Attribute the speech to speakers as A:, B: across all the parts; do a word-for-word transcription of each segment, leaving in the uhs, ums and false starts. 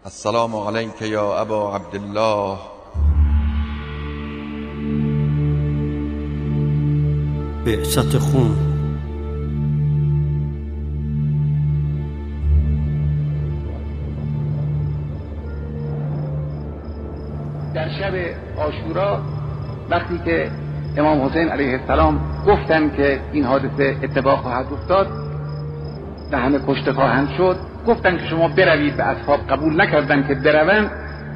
A: السلام علیک یا ابا عبدالله.
B: بعثت خون.
C: در شب عاشورا وقتی که امام حسین علیه السلام گفتن که این حادثه اتفاق خواهد افتاد و همه کشته خواهند شد، گفتن که شما بروید، به اصحاب قبول نکردن که بروند.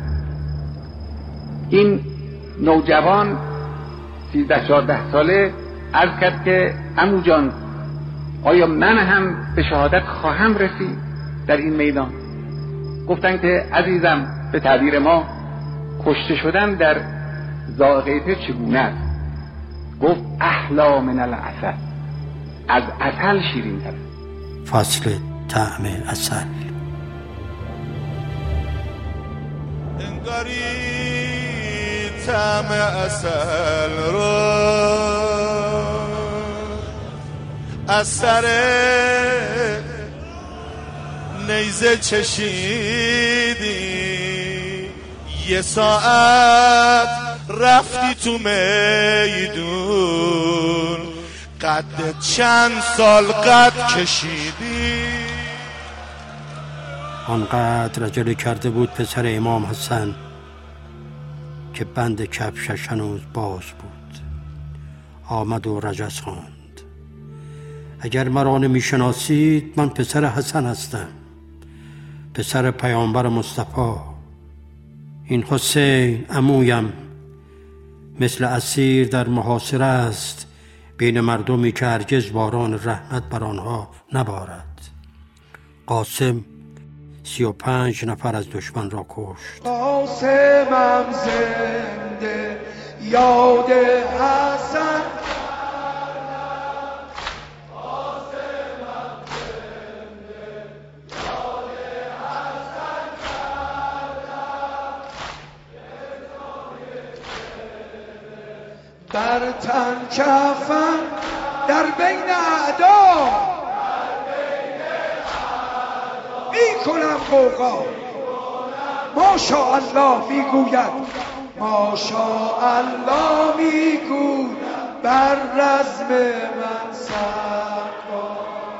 C: این نوجوان سیزده چهارده ساله عرض کرد که عمو جان، آیا من هم به شهادت خواهم رسید در این میدان؟ گفتن که عزیزم، به تعبیر ما کشته شدن در ذائقه چگونه است؟ گفت احلا من العسل، از عسل شیرین تر.
B: فصل طعم عسل.
D: انگاری طعم عسل رو از سر نیزه چشیدی، یه ساعت رفتی تو میدون، قد چند سال قد کشیدی.
B: آنقدر عجله کرده بود پسر امام حسن که بند کفشش هنوز باز بود. آمد و رجز خواند: اگر مرا نمی‌شناسید، من پسر حسن هستم، پسر پیامبر مصطفی. این حسین عمویم مثل اسیر در محاصره است بین مردمی که هرگز باران رحمت بر آنها نبارد. قاسم سی و پنج نفر از دشمن را کشت.
E: قاسمم زنده یاد حسن، بر تن کفن در بین اعدا، می کنم قوقا، ماشاءالله می گوید، ماشاءالله می گوید بر رزم من سرکا،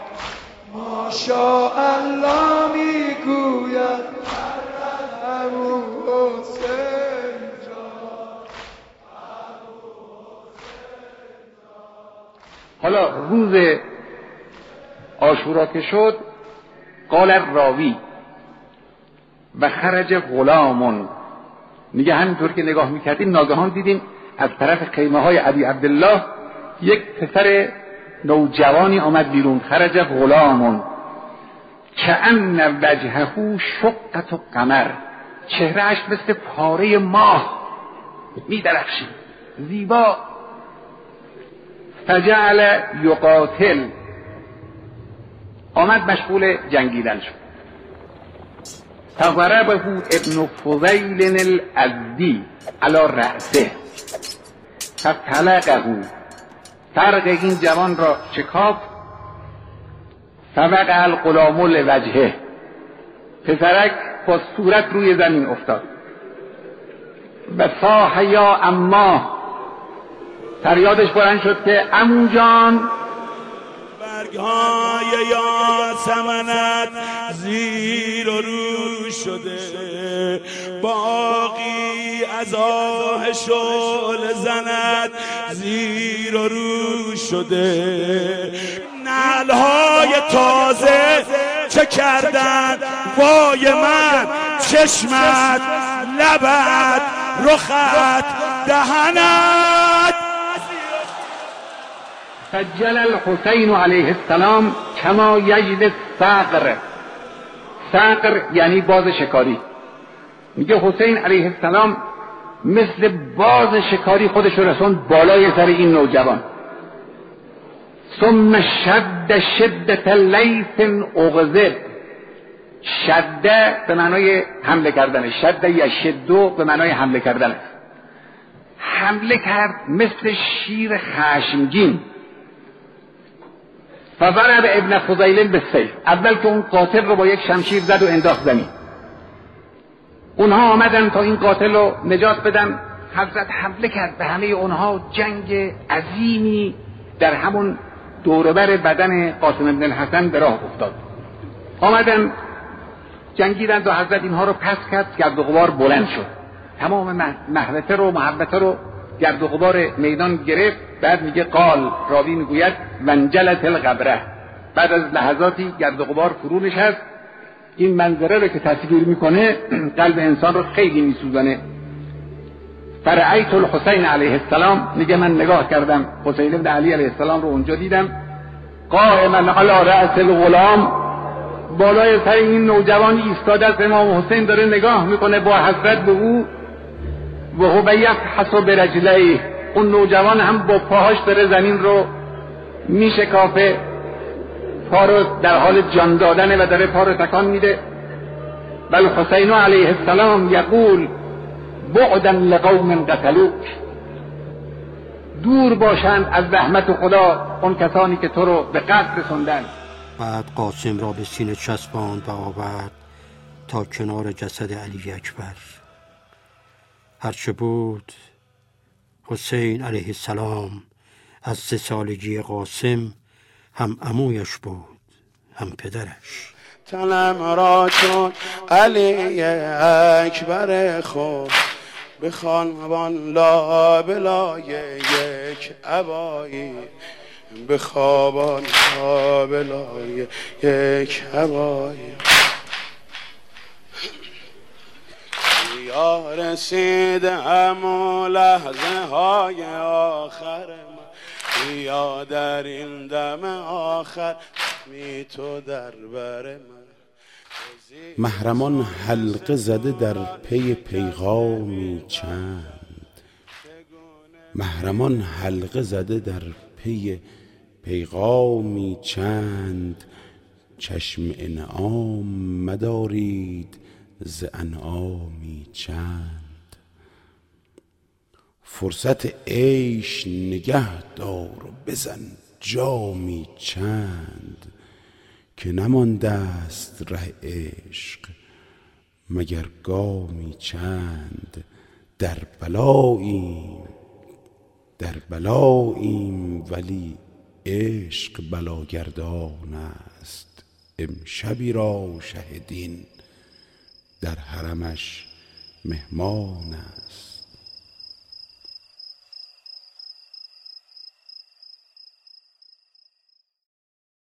E: ماشاءالله می گوید بر رزم حسین.
C: حالا روز عاشورا که شد، قال راوی و خرج غلامون، میگه همینطور که نگاه میکردیم ناگهان دیدیم از طرف خیمه های ابی عبدالله یک پسر نوجوانی آمد بیرون. خرج غلامون کأن وجهه شقة قمر، چهرهش مثل پاره ماه میدرخشید، زیبا. فجعل یقاتل، آمد مشغول جنگیدن شد. فضربه ابن فضیل الازدی علی رأسه فطلقه، فرق این جوان را شکافت. فوقع الغلام لوجهه، پسرک با صورت روی زمین افتاد. و صاح یا اما، فریادش بلند شد که عمو جان.
D: برگهای یاسمنت زیر و رو شده، باقی از آه شعله زند زیر و رو شده. نعلهای تازه چه کردن وای من، چشمت، لبت، رخت، دهنت.
C: سجل الحسین علیه السلام کما یجد الصقر، صقر یعنی باز شکاری. میگه حسین علیه السلام مثل باز شکاری خودش رسوند بالای سر این نوجوان. ثم شد شدة لیث اغضب، شده به معنای حمله کردن، شده یشدو به معنای حمله کردن. حمله کرد مثل شیر خشمگین. فضرب ابن فضیل بالسیف، اول که اون قاتل رو با یک شمشیر زد و انداخت زمین. اونها آمدن تا این قاتل رو نجات بدن. حضرت حمله کرد به همه اونها. جنگ عظیمی در همون دوروبر بدن قاسم بن الحسن به راه افتاد. آمدن جنگیدند و حضرت اینها رو پس کرد. گرد و غبار بلند شد، تمام محبته رو محبته رو گرد و غبار میدان گرفت. بعد میگه قال، راوی میگوید وانجلت الغبره، بعد از لحظاتی گرد و غبار فرو نشست. این منظره رو که تصویر میکنه قلب انسان رو خیلی میسوزانه. فرأیت الحسین علیه السلام، میگه من نگاه کردم حسین بن علی علیه السلام رو اونجا دیدم، قائما علی رأس الغلام، بالای سر این نوجوانی ایستاده است. امام حسین داره نگاه میکنه با حضرت به او. و هو یفحص برجلیه، اون نوجوان هم با پاهاش داره زمین رو میشکافه، پا رو در حال جان دادنه و داره پا رو تکان میده. بل حسین علیه السلام یقول بعدا لقوم قتلوک، دور باشند از رحمت خدا اون کسانی که تو رو به قتل رسوندن.
B: بعد قاسم را به سینه چسباند و آورد تا کنار جسد علی اکبر. هرچه بود حسین علیه السلام از سه سالگی قاسم هم عمویش بود هم پدرش.
F: تنم را چون علی اکبر خود بخوان وان لا بلای یک عبایی، بخوابان لا بلای یک عبایی. یا رسید همون لحظه های آخر من، یا در این دم آخر می تو در بر من.
G: محرمان حلقه زده در پی پیغامی چند، محرمان حلقه زده در پی پیغامی چند، چشم انعام مدارید ز انعامی چند. فرصت عیش نگه دار و بزن جامی چند، که نمانده است ره عشق مگر گامی چند. در بلاییم در بلاییم ولی عشق بلاگردان است. امشبی را شهدین در حرمش مهمان است.